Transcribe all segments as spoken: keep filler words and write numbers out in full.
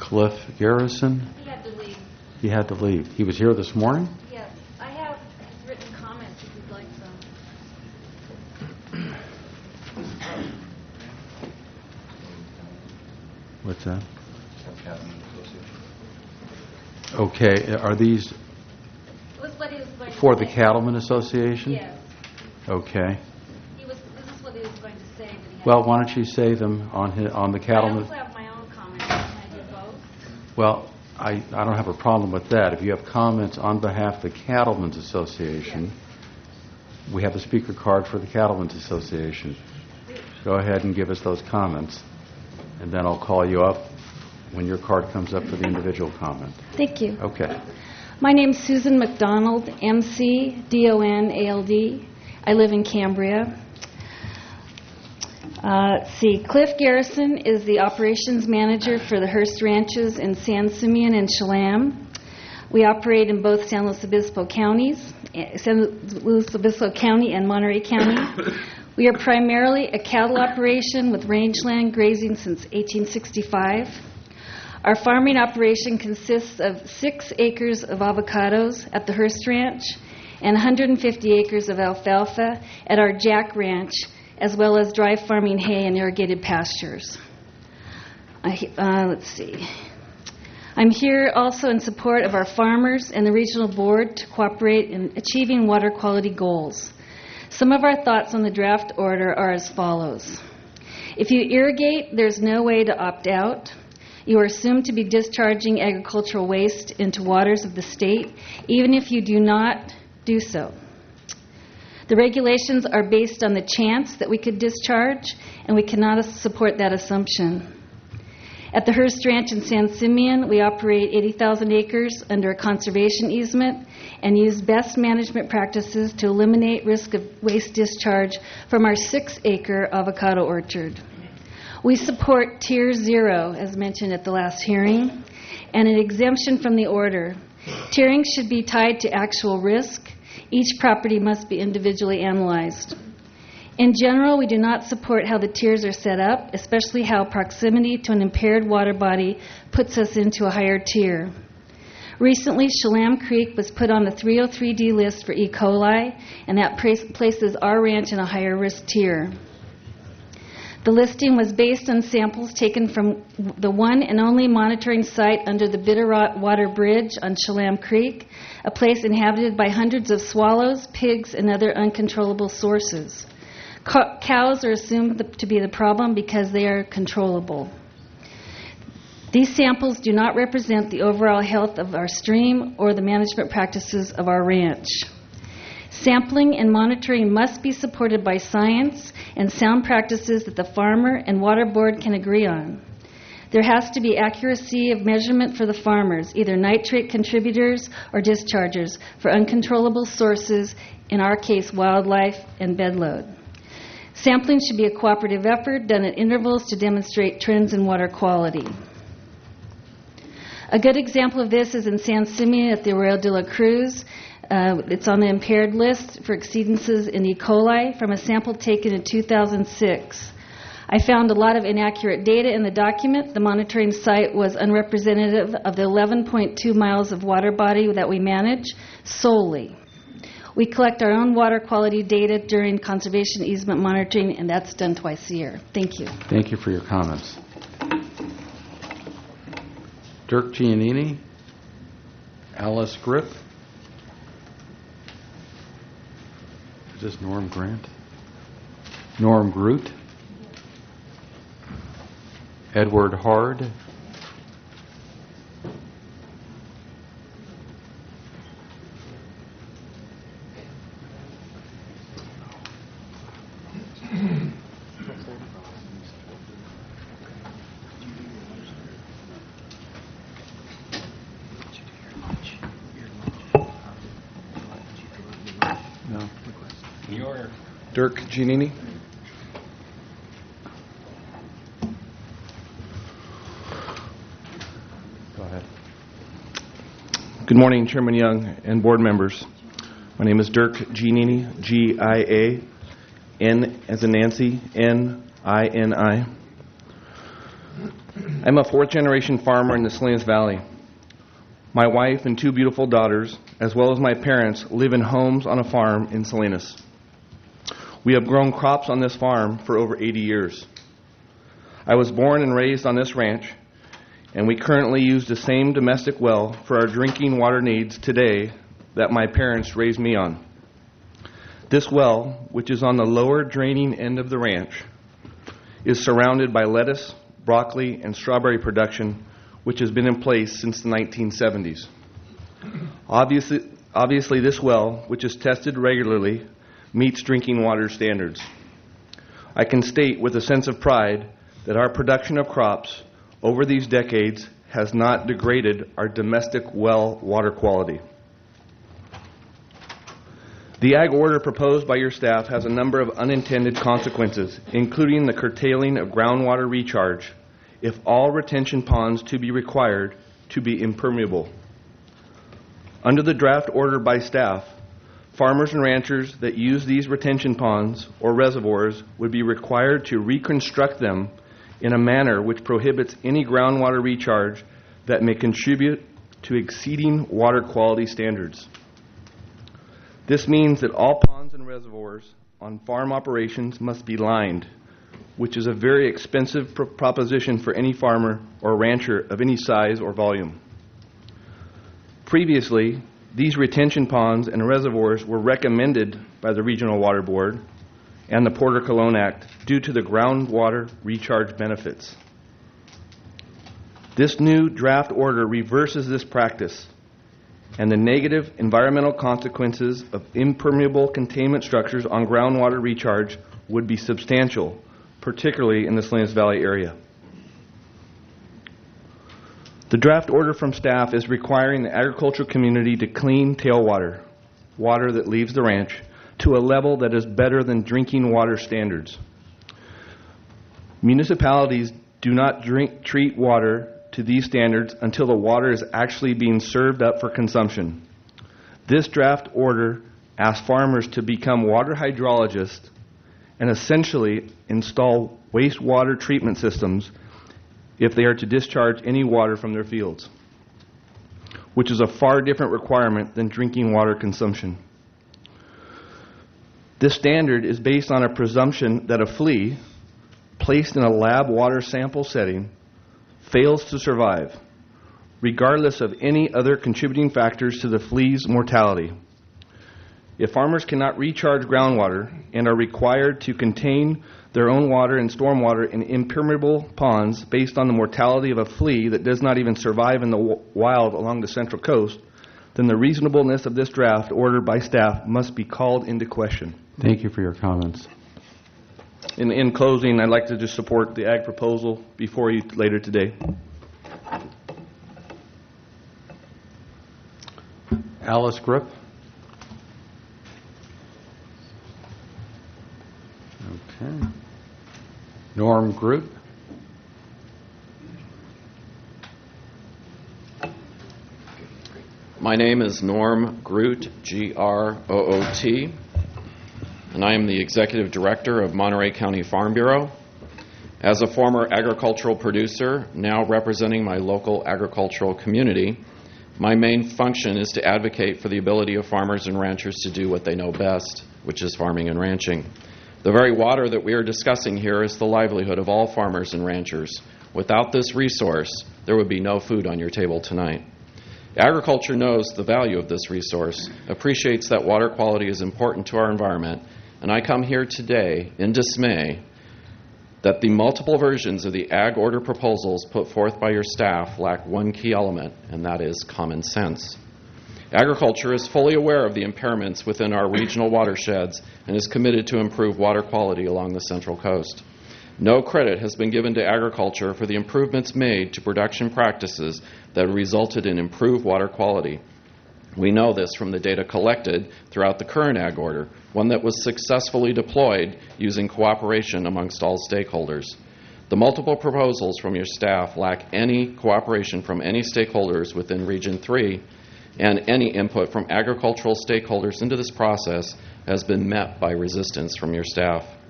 Cliff Garrison. He had to leave. He had to leave. He was here this morning? Yes. I have his written comments if you'd like some. What's that? Okay, are these It was what he was going for to the say. Cattlemen Association? Yes. Okay. He was, this is what he was going to say. But he had Well, to why don't you say them on his, on the I Cattlemen? also have my own comments. Can I do both? Well, I, I don't have a problem with that. If you have comments on behalf of the Cattlemen's Association, we have a speaker card for the Cattlemen's Association. Go ahead and give us those comments, and then I'll call you up when your card comes up for the individual comment. Thank you. Okay. My name's Susan McDonald, M C D O N A L D. I live in Cambria. Uh, let's see, Cliff Garrison is the operations manager for the Hearst Ranches in San Simeon and Chelam. We operate in both San Luis Obispo counties, eh, San Luis Obispo County and Monterey County. We are primarily a cattle operation with rangeland grazing since eighteen sixty-five. Our farming operation consists of six acres of avocados at the Hearst Ranch and one hundred fifty acres of alfalfa at our Jack Ranch, as well as dry farming hay and irrigated pastures. I, uh, let's see. I'm here also in support of our farmers and the regional board to cooperate in achieving water quality goals. Some of our thoughts on the draft order are as follows. If you irrigate, there's no way to opt out. You are assumed to be discharging agricultural waste into waters of the state, even if you do not do so. The regulations are based on the chance that we could discharge, and we cannot support that assumption. At the Hearst Ranch in San Simeon, we operate eighty thousand acres under a conservation easement and use best management practices to eliminate risk of waste discharge from our six-acre avocado orchard. We support Tier Zero, as mentioned at the last hearing, and an exemption from the order. Tiering should be tied to actual risk. Each property must be individually analyzed. In general, we do not support how the tiers are set up, especially how proximity to an impaired water body puts us into a higher tier. Recently, Chelam Creek was put on the three oh three D list for E. coli, and that places our ranch in a higher risk tier. The listing was based on samples taken from the one and only monitoring site under the Bitterrot Water Bridge on Chelam Creek, a place inhabited by hundreds of swallows, pigs, and other uncontrollable sources. Co- cows are assumed to be the problem because they are controllable. These samples do not represent the overall health of our stream or the management practices of our ranch. Sampling and monitoring must be supported by science and sound practices that the farmer and water board can agree on. There has to be accuracy of measurement for the farmers, either nitrate contributors or dischargers for uncontrollable sources, in our case wildlife and bedload. Sampling should be a cooperative effort done at intervals to demonstrate trends in water quality. A good example of this is in San Simeon at the Arroyo de la Cruz. Uh, it's on the impaired list for exceedances in E. coli from a sample taken in two thousand six. I found a lot of inaccurate data in the document. The monitoring site was unrepresentative of the eleven point two miles of water body that we manage solely. We collect our own water quality data during conservation easement monitoring, and that's done twice a year. Thank you. Thank you for your comments. Dirk Giannini, Alice Grip. Is this Norm Grant? Norm Groot. Edward Hard. No. Dirk Giannini. Go ahead. Good morning, Chairman Young and board members. My name is Dirk Giannini, G I A N as in Nancy, N I N I. I'm a fourth-generation farmer in the Salinas Valley. My wife and two beautiful daughters, as well as my parents, live in homes on a farm in Salinas. We have grown crops on this farm for over eighty years. I was born and raised on this ranch, and we currently use the same domestic well for our drinking water needs today that my parents raised me on. This well, which is on the lower draining end of the ranch, is surrounded by lettuce, broccoli, and strawberry production, which has been in place since the nineteen seventies. Obviously, obviously this well, which is tested regularly, meets drinking water standards. I can state with a sense of pride that our production of crops over these decades has not degraded our domestic well water quality. The ag order proposed by your staff has a number of unintended consequences, including the curtailing of groundwater recharge if all retention ponds to be required to be impermeable. Under the draft order by staff, farmers and ranchers that use these retention ponds or reservoirs would be required to reconstruct them in a manner which prohibits any groundwater recharge that may contribute to exceeding water quality standards. This means that all ponds and reservoirs on farm operations must be lined, which is a very expensive pr- proposition for any farmer or rancher of any size or volume. Previously, these retention ponds and reservoirs were recommended by the Regional Water Board and the Porter-Cologne Act due to the groundwater recharge benefits. This new draft order reverses this practice, and the negative environmental consequences of impermeable containment structures on groundwater recharge would be substantial, particularly in the Salinas Valley area. The draft order from staff is requiring the agricultural community to clean tailwater, water that leaves the ranch, to a level that is better than drinking water standards. Municipalities do not drink, treat water to these standards until the water is actually being served up for consumption. This draft order asks farmers to become water hydrologists and essentially install wastewater treatment systems if they are to discharge any water from their fields, which is a far different requirement than drinking water consumption. This standard is based on a presumption that a flea placed in a lab water sample setting fails to survive, regardless of any other contributing factors to the flea's mortality. If farmers cannot recharge groundwater and are required to contain their own water and stormwater in impermeable ponds based on the mortality of a flea that does not even survive in the w- wild along the Central Coast, then the reasonableness of this draft order by staff must be called into question. Thank you for your comments. In, in closing, I'd like to just support the ag proposal before you later today. Alice Grip. Okay. Norm Groot. My name is Norm Groot, G R O O T, and I am the Executive Director of Monterey County Farm Bureau. As a former agricultural producer, now representing my local agricultural community, my main function is to advocate for the ability of farmers and ranchers to do what they know best, which is farming and ranching. The very water that we are discussing here is the livelihood of all farmers and ranchers. Without this resource, there would be no food on your table tonight. Agriculture knows the value of this resource, appreciates that water quality is important to our environment, and I come here today in dismay that the multiple versions of the ag order proposals put forth by your staff lack one key element, and that is common sense. Agriculture is fully aware of the impairments within our regional watersheds and is committed to improve water quality along the Central Coast. No credit has been given to agriculture for the improvements made to production practices that resulted in improved water quality. We know this from the data collected throughout the current ag order, one that was successfully deployed using cooperation amongst all stakeholders. The multiple proposals from your staff lack any cooperation from any stakeholders within Region three, and any input from agricultural stakeholders into this process has been met by resistance from your staff.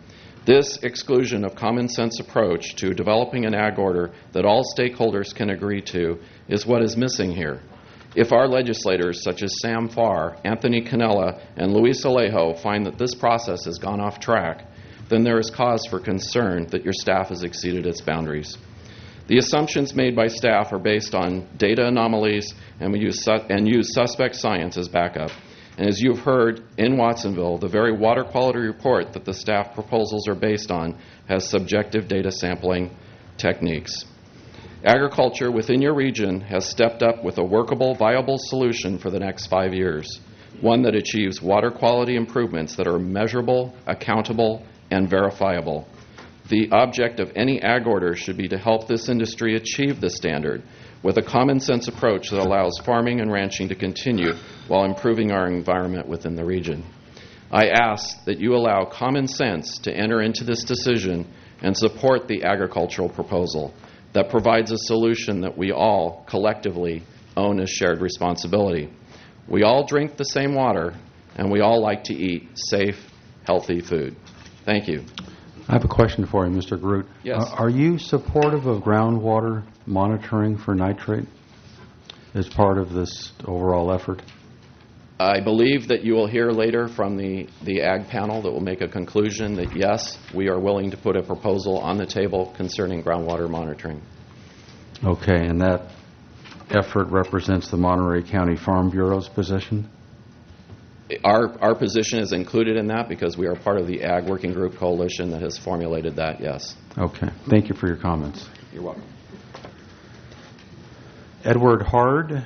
This exclusion of common sense approach to developing an ag order that all stakeholders can agree to is what is missing here. If our legislators, such as Sam Farr, Anthony Cannella, and Luis Alejo, find that this process has gone off track, then there is cause for concern that your staff has exceeded its boundaries. The assumptions made by staff are based on data anomalies and, we use, su- and use suspect science as backup. And as you've heard in Watsonville, the very water quality report that the staff proposals are based on has subjective data sampling techniques. Agriculture within your region has stepped up with a workable, viable solution for the next five years, one that achieves water quality improvements that are measurable, accountable, and verifiable. The object of any ag order should be to help this industry achieve the standard with a common sense approach that allows farming and ranching to continue while improving our environment within the region. I ask that you allow common sense to enter into this decision and support the agricultural proposal that provides a solution that we all collectively own as shared responsibility. We all drink the same water, and we all like to eat safe, healthy food. Thank you. I have a question for you, Mister Groot. Yes. Uh, are you supportive of groundwater monitoring for nitrate as part of this overall effort? I believe that you will hear later from the, the Ag panel that will make a conclusion that, yes, we are willing to put a proposal on the table concerning groundwater monitoring. Okay, and that effort represents the Monterey County Farm Bureau's position? Our, our position is included in that because we are part of the Ag Working Group Coalition that has formulated that, yes. Okay. Thank you for your comments. You're welcome. Edward Hard.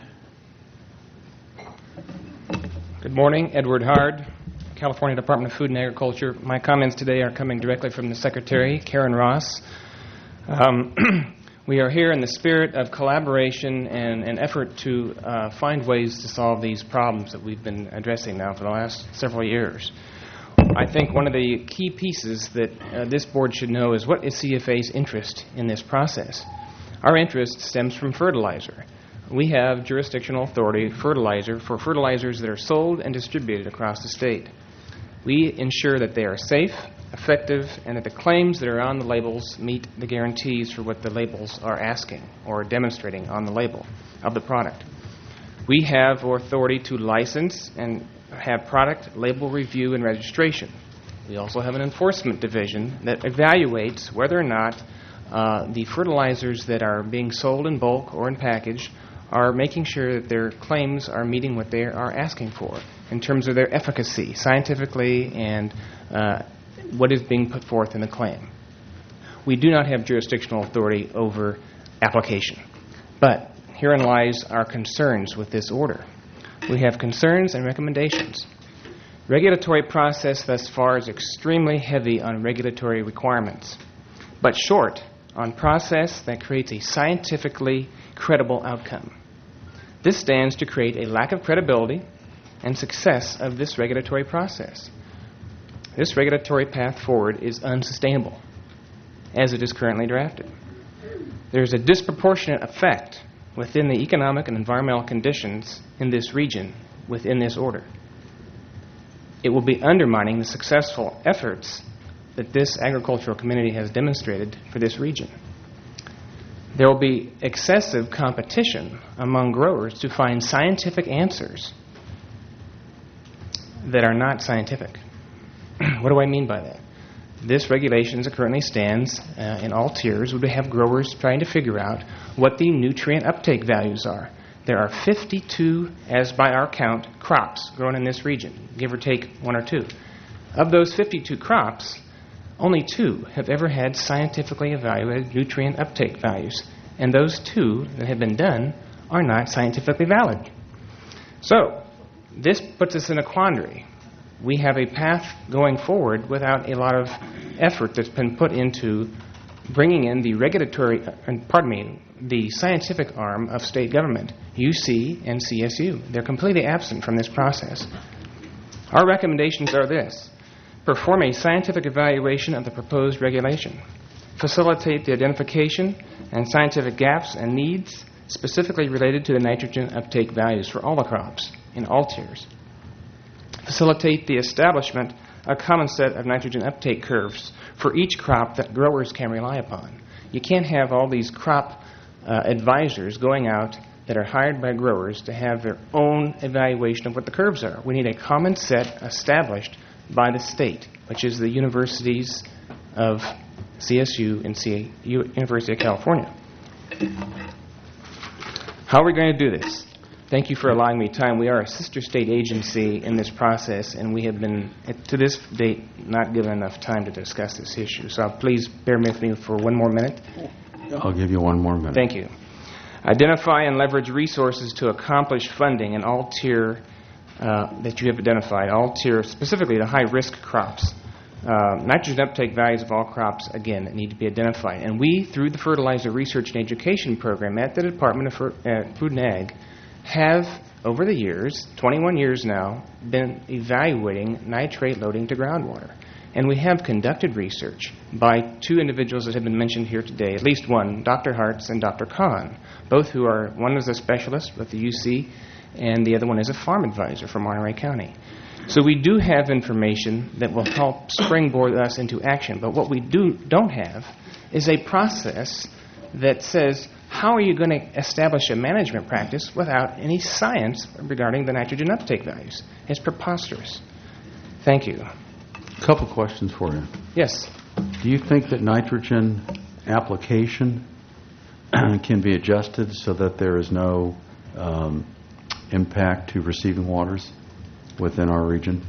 Good morning, Edward Hard, California Department of Food and Agriculture. My comments today are coming directly from the Secretary, Karen Ross. Um, we are here in the spirit of collaboration and an effort to uh, find ways to solve these problems that we've been addressing now for the last several years. I think one of the key pieces that uh, this board should know is what is C F A's interest in this process. Our interest stems from fertilizer. We have jurisdictional authority fertilizer for fertilizers that are sold and distributed across the state. We ensure that they are safe, effective, and that the claims that are on the labels meet the guarantees for what the labels are asking or demonstrating on the label of the product. We have authority to license and have product label review and registration. We also have an enforcement division that evaluates whether or not uh, the fertilizers that are being sold in bulk or in package are making sure that their claims are meeting what they are asking for in terms of their efficacy, scientifically, and uh, what is being put forth in the claim. We do not have jurisdictional authority over application, but herein lies our concerns with this order. We have concerns and recommendations. Regulatory process thus far is extremely heavy on regulatory requirements, but short on process that creates a scientifically credible outcome. This stands to create a lack of credibility and success of this regulatory process. This regulatory path forward is unsustainable as it is currently drafted. There is a disproportionate effect within the economic and environmental conditions in this region within this order. It will be undermining the successful efforts that this agricultural community has demonstrated for this region. There will be excessive competition among growers to find scientific answers that are not scientific. What do I mean by that? This regulation as it currently stands uh, in all tiers would have growers trying to figure out what the nutrient uptake values are. There are fifty-two, as by our count, crops grown in this region, give or take one or two. Of those fifty-two crops, only two have ever had scientifically evaluated nutrient uptake values, and those two that have been done are not scientifically valid. So, this puts us in a quandary. We have a path going forward without a lot of effort that's been put into bringing in the regulatory, uh, pardon me, the scientific arm of state government, U C and C S U. They're completely absent from this process. Our recommendations are this. Perform a scientific evaluation of the proposed regulation. Facilitate the identification and scientific gaps and needs specifically related to the nitrogen uptake values for all the crops in all tiers. Facilitate the establishment a common set of nitrogen uptake curves for each crop that growers can rely upon. You can't have all these crop uh, advisors going out that are hired by growers to have their own evaluation of what the curves are. We need a common set established by the state, which is the universities of C S U and C- University of California. How are we going to do this? Thank you for allowing me time. We are a sister state agency in this process, and we have been, to this date, not given enough time to discuss this issue. So please bear with me for one more minute. I'll give you one more minute. Thank you. Identify and leverage resources to accomplish funding in all tier uh, that you have identified, all tier, specifically the high-risk crops. Uh, nitrogen uptake values of all crops, again, that need to be identified. And we, through the Fertilizer Research and Education Program at the Department of Fer- uh, Food and Ag, have, over the years, twenty-one years now, been evaluating nitrate loading to groundwater. And we have conducted research by two individuals that have been mentioned here today, at least one, Doctor Hartz and Doctor Kahn, both who are, one is a specialist with the U C, and the other one is a farm advisor from Monterey County. So we do have information that will help springboard us into action. But what we do, don't have is a process that says, how are you going to establish a management practice without any science regarding the nitrogen uptake values? It's preposterous. Thank you. A couple questions for you. Yes. Do you think that nitrogen application can be adjusted so that there is no um, impact to receiving waters within our region?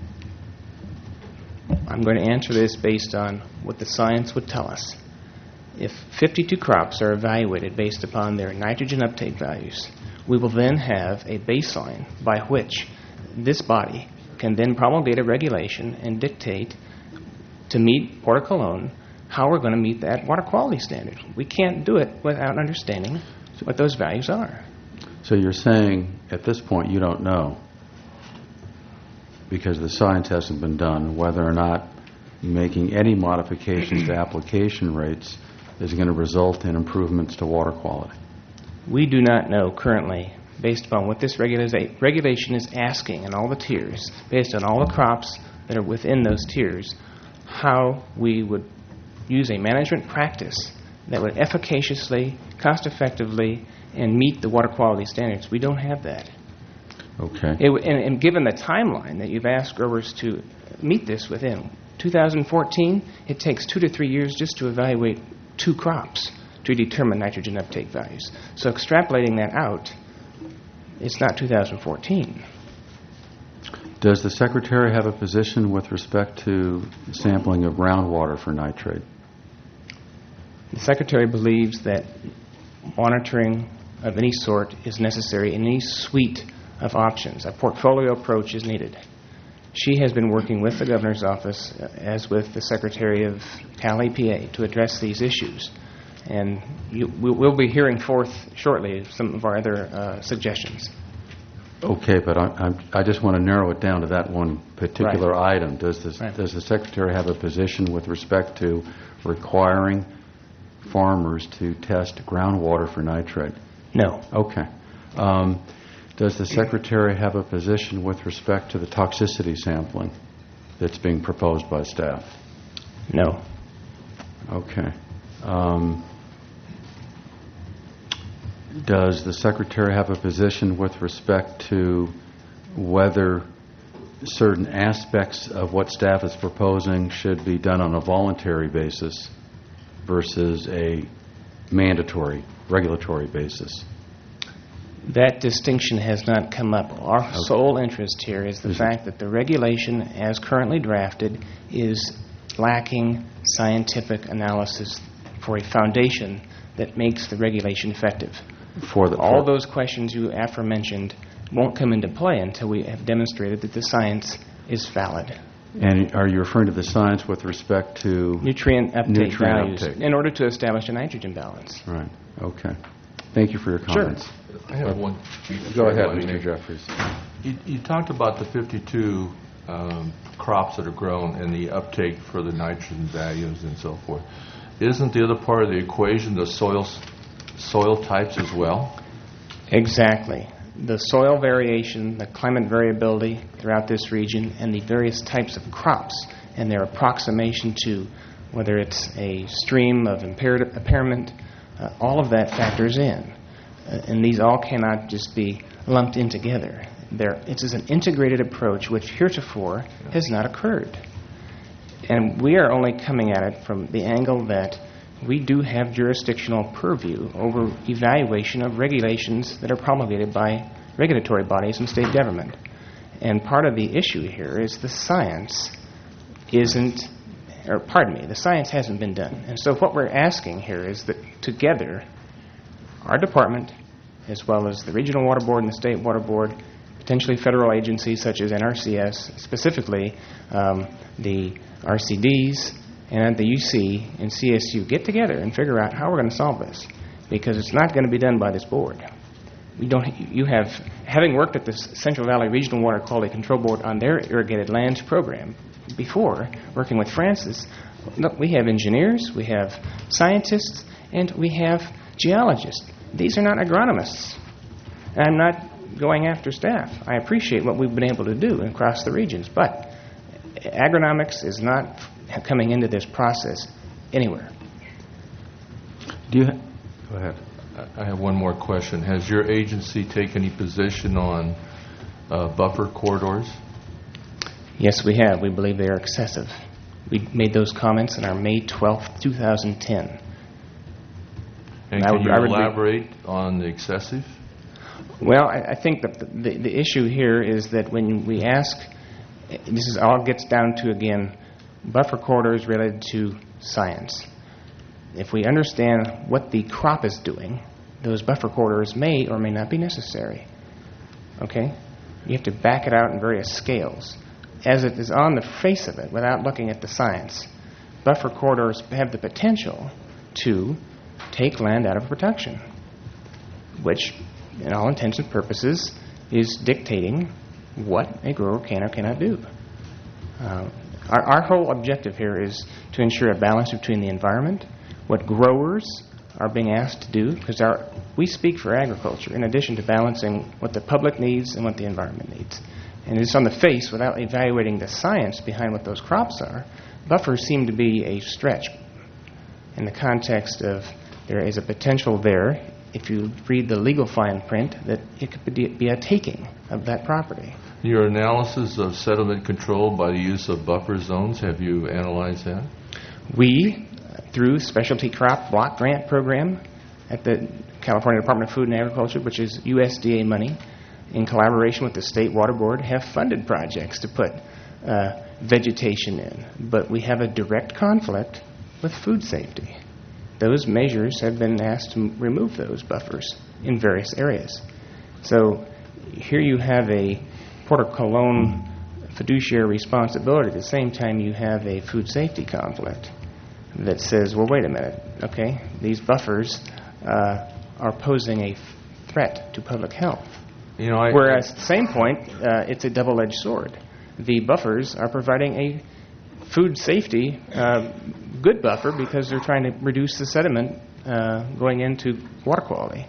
I'm going to answer this based on what the science would tell us. If fifty-two crops are evaluated based upon their nitrogen uptake values, we will then have a baseline by which this body can then promulgate a regulation and dictate to meet Port of Cologne how we're going to meet that water quality standard. We can't do it without understanding what those values are. So you're saying at this point you don't know, because the science hasn't been done, whether or not making any modifications to application rates is going to result in improvements to water quality. We do not know currently, based upon what this regula- regulation is asking in all the tiers, based on all the crops that are within those tiers, how we would use a management practice that would efficaciously, cost-effectively, and meet the water quality standards. We don't have that. Okay. It, and, and given the timeline that you've asked growers to meet this within, two thousand fourteen, it takes two to three years just to evaluate two crops to determine nitrogen uptake values. So extrapolating that out, it's not two thousand fourteen. Does the Secretary have a position with respect to sampling of groundwater for nitrate? The Secretary believes that monitoring of any sort is necessary in any suite of options. A portfolio approach is needed. She has been working with the Governor's office, uh, as with the Secretary of Cal E P A, to address these issues. And you, we'll, we'll be hearing forth shortly some of our other uh, suggestions. Okay, but I, I'm, I just want to narrow it down to that one particular Right. item. Does, this, Right. does the Secretary have a position with respect to requiring farmers to test groundwater for nitrate? No. Okay. Um, does the Secretary have a position with respect to the toxicity sampling that's being proposed by staff? No. Okay. Um, does the Secretary have a position with respect to whether certain aspects of what staff is proposing should be done on a voluntary basis versus a mandatory, regulatory basis? That distinction has not come up. Our Okay. sole interest here is the Is it- fact that the regulation, as currently drafted, is lacking scientific analysis for a foundation that makes the regulation effective. For the All for- those questions you aforementioned won't come into play until we have demonstrated that the science is valid. And are you referring to the science with respect to... Nutrient uptake Nutrient values uptake. in order to establish a nitrogen balance. Right. Okay. Thank you for your Sure. comments. I have one. Go ahead, Sorry, Mister Jeffries. You, you talked about the fifty-two um, crops that are grown and the uptake for the nitrogen values and so forth. Isn't the other part of the equation the soil soil types as well? Exactly. the soil variation, the climate variability throughout this region, and the various types of crops and their approximation to whether it's a stream of impair- impairment, uh, all of that factors in. Uh, and these all cannot just be lumped in together. There, it is an integrated approach which heretofore has not occurred. And we are only coming at it from the angle that we do have jurisdictional purview over evaluation of regulations that are promulgated by regulatory bodies and state government. And part of the issue here is the science isn't, or pardon me, the science hasn't been done. And so what we're asking here is that together, our department, as well as the Regional Water Board and the State Water Board, potentially federal agencies such as N R C S, specifically um, the R C Ds, and the U C and C S U, get together and figure out how we're going to solve this, because it's not going to be done by this board. We don't. You have, having worked at the Central Valley Regional Water Quality Control Board on their irrigated lands program before, working with Francis, look, we have engineers, we have scientists, and we have geologists. These are not agronomists. And I'm not going after staff. I appreciate what we've been able to do across the regions, but agronomics is not coming into this process anywhere. Do you? Ha- Go ahead. I have one more question. Has your agency taken any position on uh, buffer corridors? Yes, we have. We believe they are excessive. We made those comments on our May twelfth, twenty ten. And I can would- you I would re- elaborate on the excessive? Well, I, I think that the, the, the issue here is that when we ask, this is all gets down to, again, buffer corridors related to science. If we understand what the crop is doing, those buffer corridors may or may not be necessary. Okay? You have to back it out in various scales. As it is on the face of it, without looking at the science, buffer corridors have the potential to take land out of production, which, in all intents and purposes, is dictating what a grower can or cannot do. Uh, our, our whole objective here is to ensure a balance between the environment, what growers are being asked to do, because our, we speak for agriculture in addition to balancing what the public needs and what the environment needs. And it's on the face, without evaluating the science behind what those crops are, buffers seem to be a stretch in the context of there is a potential there, if you read the legal fine print, that it could be, be a taking of that property. Your analysis of sediment control by the use of buffer zones, have you analyzed that? We, through Specialty Crop Block Grant Program at the California Department of Food and Agriculture, which is U S D A money, in collaboration with the State Water Board, have funded projects to put uh, vegetation in. But we have a direct conflict with food safety. Those measures have been asked to remove those buffers in various areas. So here you have a Port of Cologne fiduciary responsibility. At the same time, you have a food safety conflict that says, well, wait a minute, okay, these buffers uh, are posing a threat to public health. You know, I, Whereas at the same point, uh, it's a double-edged sword. The buffers are providing a food safety uh, good buffer because they're trying to reduce the sediment uh, going into water quality.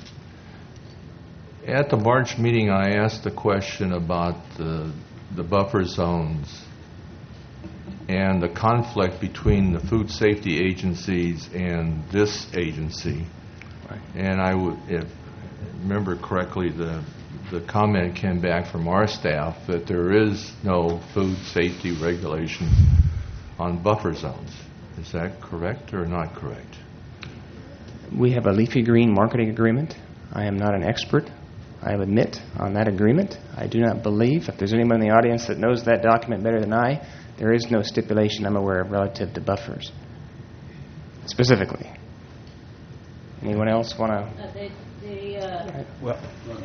At the March meeting, I asked a question about the, the buffer zones and the conflict between the food safety agencies and this agency. Right. And I would, if I remember correctly, the the comment came back from our staff that there is no food safety regulation on buffer zones. Is that correct or not correct? We have a leafy green marketing agreement. I am not an expert, I admit, on that agreement. I do not believe, if there's anyone in the audience that knows that document better than I, there is no stipulation I'm aware of relative to buffers, specifically. Anyone else want to? Well,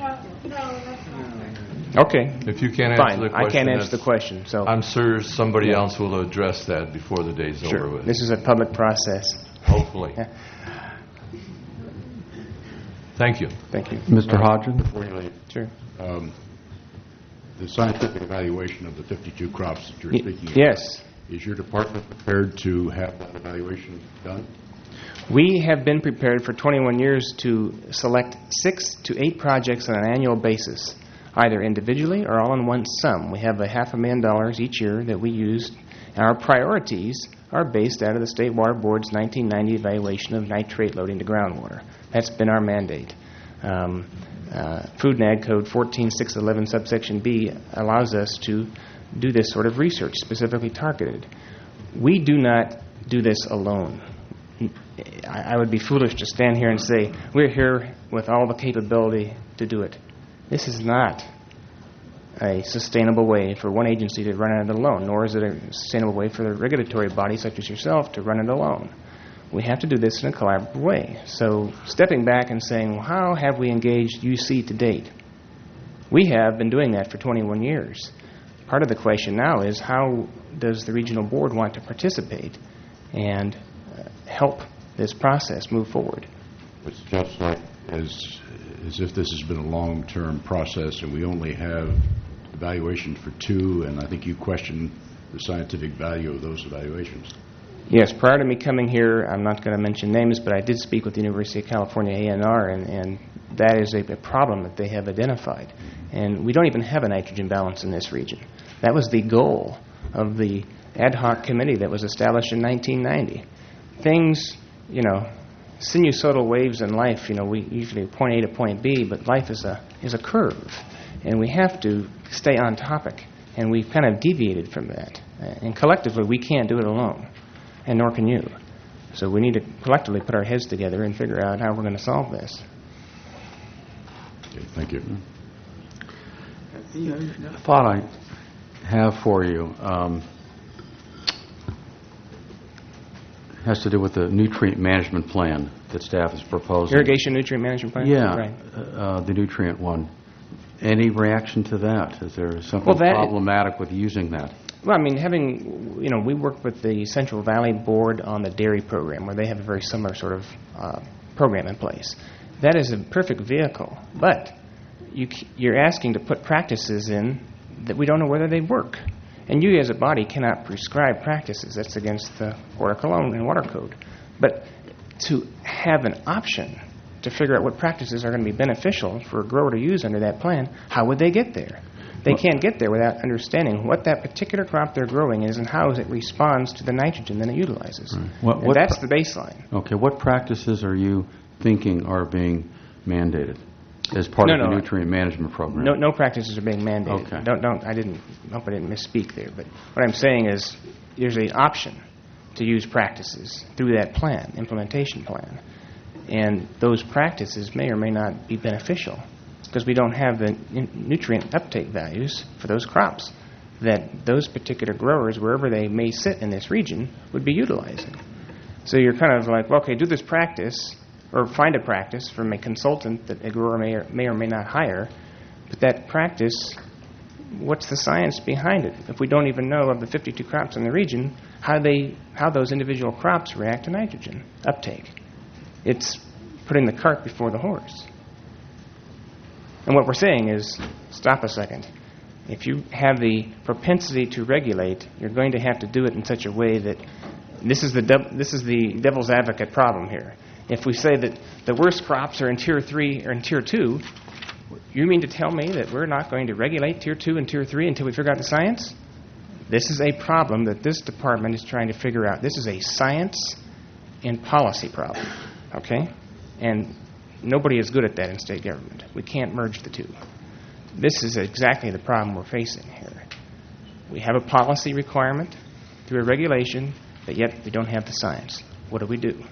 Okay. If you can't answer Fine. the question, I can't answer that's- the question. So I'm sure somebody Yeah. else will address that before the day's sure. over with. This is a public process. Hopefully. Yeah. Thank you. Thank you. Mister Hodgin? Before you leave, Sure. um, the scientific evaluation of the fifty-two crops that you're Y- speaking of. yes. Is your department prepared to have that evaluation done? We have been prepared for twenty-one years to select six to eight projects on an annual basis, either individually or all in one sum. We have a half a million dollars each year that we use, and our priorities are based out of the State Water Board's nineteen ninety evaluation of nitrate loading to groundwater. That's been our mandate. Um, uh, Food and Ag Code fourteen six eleven subsection B allows us to do this sort of research, specifically targeted. We do not do this alone. I would be foolish to stand here and say, we're here with all the capability to do it. This is not a sustainable way for one agency to run it alone, nor is it a sustainable way for a regulatory body such as yourself to run it alone. We have to do this in a collaborative way. So stepping back and saying, well, how have we engaged U C to date? We have been doing that for twenty-one years. Part of the question now is, how does the regional board want to participate and uh, help this process move forward? It's just like as, as if this has been a long-term process and we only have evaluation for two, and I think you question the scientific value of those evaluations. Yes, prior to me coming here, I'm not going to mention names, but I did speak with the University of California A and R, and, and that is a, a problem that they have identified. And we don't even have a nitrogen balance in this region. That was the goal of the ad hoc committee that was established in nineteen ninety. Things, you know, sinusoidal waves in life, you know, we usually point A to point B, but life is a is a curve, and we have to stay on topic, and we've kind of deviated from that. And collectively, we can't do it alone, and nor can you. So we need to collectively put our heads together and figure out how we're going to solve this. Okay, thank you. A thought I have for you um, has to do with the nutrient management plan that staff is proposing. Irrigation nutrient management plan? Yeah, Right. uh, the nutrient one. Any reaction to that? Is there something Well, that- problematic with using that? Well, I mean, having, you know, we work with the Central Valley Board on the dairy program, where they have a very similar sort of uh, program in place. That is a perfect vehicle, but you, c- you're asking to put practices in that we don't know whether they work. And you as a body cannot prescribe practices. That's against the Port of Cologne and Water Code. But to have an option to figure out what practices are going to be beneficial for a grower to use under that plan, how would they get there? They can't get there without understanding what that particular crop they're growing is and how it responds to the nitrogen that it utilizes. Right. What- And what that's pr- the baseline. Okay, what practices are you thinking are being mandated as part No, of the no, nutrient management program? No, no practices are being mandated. Okay. Don't, don't. I didn't. Hope I didn't misspeak there. But what I'm saying is, there's an option to use practices through that plan, implementation plan, and those practices may or may not be beneficial because we don't have the n- nutrient uptake values for those crops that those particular growers, wherever they may sit in this region, would be utilizing. So you're kind of like, well, okay, do this practice, or find a practice from a consultant that a grower may or may, or may not hire, but that practice, what's the science behind it? If we don't even know of the fifty-two crops in the region, how they how those individual crops react to nitrogen uptake. It's putting the cart before the horse. And what we're saying is, stop a second. If you have the propensity to regulate, you're going to have to do it in such a way that this is the dev- this is the devil's advocate problem here. If we say that the worst crops are in tier three or in tier two, you mean to tell me that we're not going to regulate tier two and tier three until we figure out the science? This is a problem that this department is trying to figure out. This is a science and policy problem, okay? And nobody is good at that in state government. We can't merge the two. This is exactly the problem we're facing here. We have a policy requirement through a regulation, but yet we don't have the science. What do we do?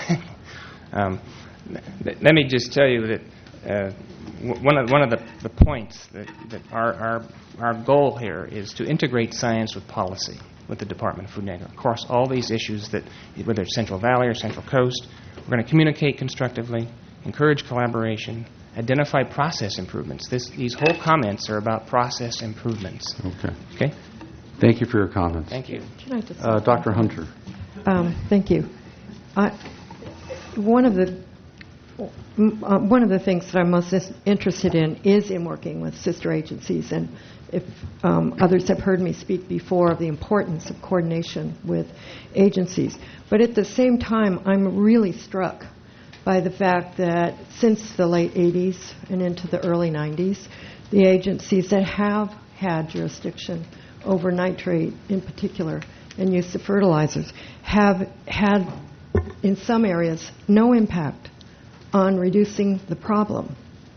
um, th- let me just tell you that uh, w- one of one of the, the points that, that our, our our goal here is to integrate science with policy with the Department of Food and Agriculture across all these issues that, whether it's Central Valley or Central Coast, we're going to communicate constructively, encourage collaboration, identify process improvements. This, these whole comments are about process improvements. Okay. Okay? Thank you for your comments. Thank you. Can I just Uh, Doctor Hunter. Um, thank you. I, one of the m- uh, one of the things that I'm most is- interested in is in working with sister agencies. And if um, others have heard me speak before of the importance of coordination with agencies. But at the same time, I'm really struck by the fact that since the late eighties and into the early nineties, the agencies that have had jurisdiction over nitrate in particular and use of fertilizers have had, in some areas, no impact on reducing the problem.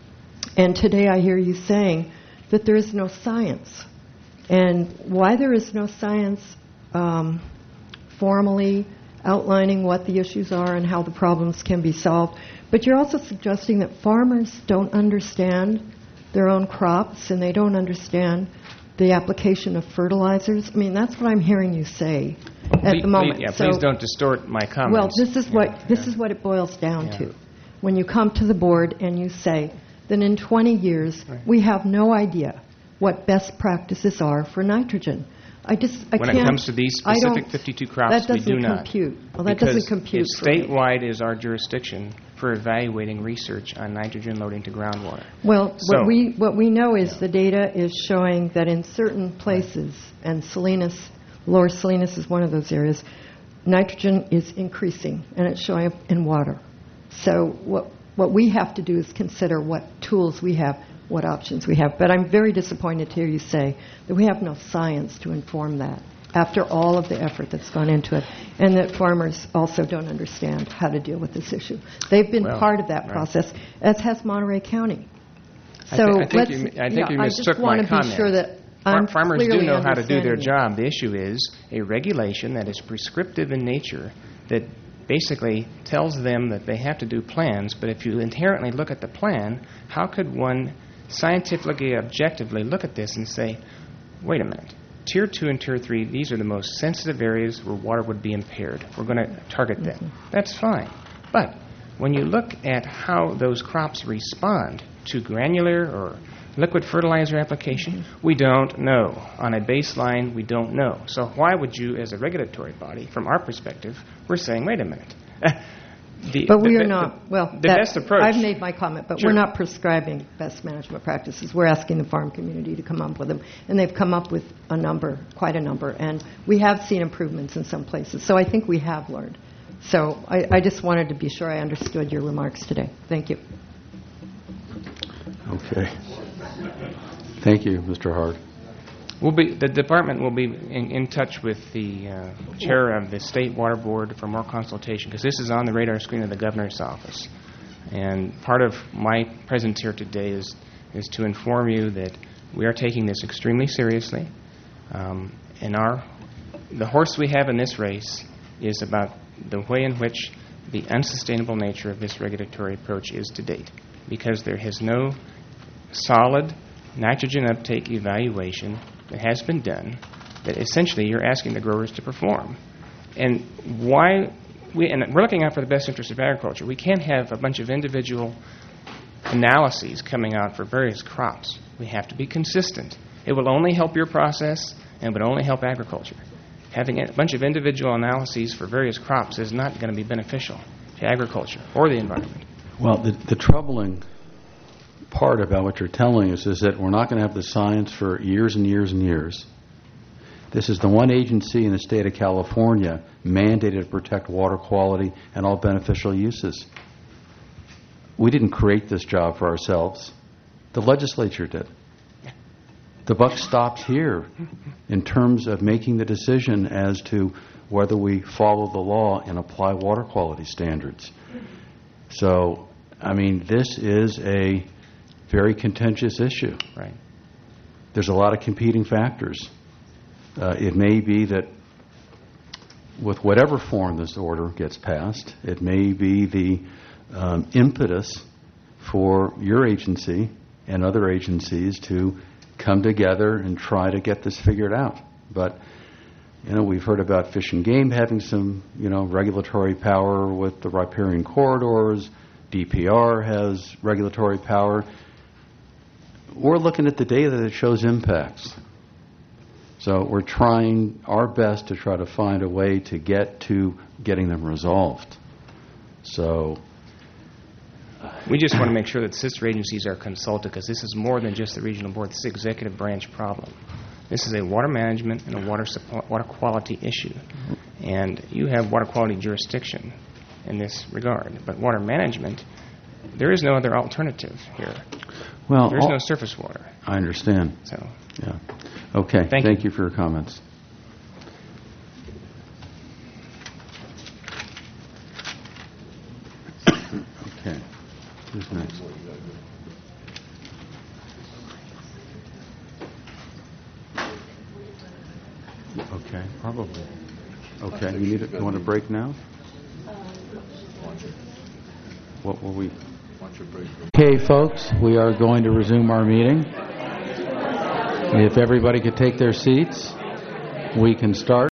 And today I hear you saying that there is no science. And why there is no science um, formally outlining what the issues are and how the problems can be solved. But you're also suggesting that farmers don't understand their own crops and they don't understand the application of fertilizers. I mean, that's what I'm hearing you say at Please- the moment. please- yeah, So- please don't distort my comments. Well, this is what Yeah, this yeah. is what it boils down Yeah. to. When you come to the board and you say that in twenty years Right. we have no idea what best practices are for nitrogen. I just I When can't. it comes to these I don't- specific fifty-two crops, that we do doesn't not. compute. Well, that Because doesn't compute it's for me. statewide is our jurisdiction for evaluating research on nitrogen loading to groundwater. Well, So- what we what we know is the data is showing that in certain places, and Salinas, Lower Salinas is one of those areas, nitrogen is increasing, and it's showing up in water. So what what we have to do is consider what tools we have, what options we have. But I'm very disappointed to hear you say that we have no science to inform that after all of the effort that's gone into it, and that farmers also don't understand how to deal with this issue. They've been Well, part of that right. process, as has Monterey County. I So thi- I think let's, you- I think yeah, you I mistook just my want to be comment. sure that Far- I'm Farmers do clearly know how to do their understanding. job. The issue is a regulation that is prescriptive in nature that basically tells them that they have to do plans, but if you inherently look at the plan, how could one scientifically, objectively look at this and say, wait a minute, Tier two and Tier three, these are the most sensitive areas where water would be impaired. We're going to target them. That's fine. But when you look at how those crops respond to granular or liquid fertilizer application, we don't know. On a baseline, we don't know. So why would you, as a regulatory body, from our perspective, we're saying, wait a minute. the, But we the- are the- not, well, the that- best approach. I've made my comment, but Sure. we're not prescribing best management practices. We're asking the farm community to come up with them, and they've come up with a number, quite a number, and we have seen improvements in some places. So I think we have learned. So I, I just wanted to be sure I understood your remarks today. Thank you. Okay. Thank you, Mister Hard. We'll be, the department will be in, in touch with the uh, chair of the State Water Board for more consultation, because this is on the radar screen of the governor's office. And part of my presence here today is, is to inform you that we are taking this extremely seriously. Um, and our, the horse we have in this race is about the way in which the unsustainable nature of this regulatory approach is to date, because there has no solid nitrogen uptake evaluation that has been done that essentially you're asking the growers to perform. And why we and we're looking out for the best interest of agriculture. We can't have a bunch of individual analyses coming out for various crops. We have to be consistent. It will only help your process and it would only help agriculture. Having a bunch of individual analyses for various crops is not going to be beneficial to agriculture or the environment. Well, the, the troubling part about what you're telling us is that we're not going to have the science for years and years and years. This is the one agency in the state of California mandated to protect water quality and all beneficial uses. We didn't create this job for ourselves. The legislature did. The buck stops here in terms of making the decision as to whether we follow the law and apply water quality standards. So, I mean, this is a very contentious issue. Right. There's a lot of competing factors. Uh, it may be that with whatever form this order gets passed, it may be the um, impetus for your agency and other agencies to come together and try to get this figured out. But, you know, we've heard about Fish and Game having some, you know, regulatory power with the riparian corridors. D P R has regulatory power. We're looking at the data that shows impacts. So we're trying our best to try to find a way to get to getting them resolved. So We just want to make sure that sister agencies are consulted, because this is more than just the regional board. This is an executive branch problem. This is a water management and a water supply, water quality issue. And you have water quality jurisdiction in this regard. But water management, there is no other alternative here. Well, There's all- no surface water. I understand. So, Yeah. Okay. Thank Thank you. you for your comments. Okay. Who's next? Okay, probably. Okay, you need, a- you want a break now? What will we? Okay, folks, we are going to resume our meeting. If everybody could take their seats, we can start.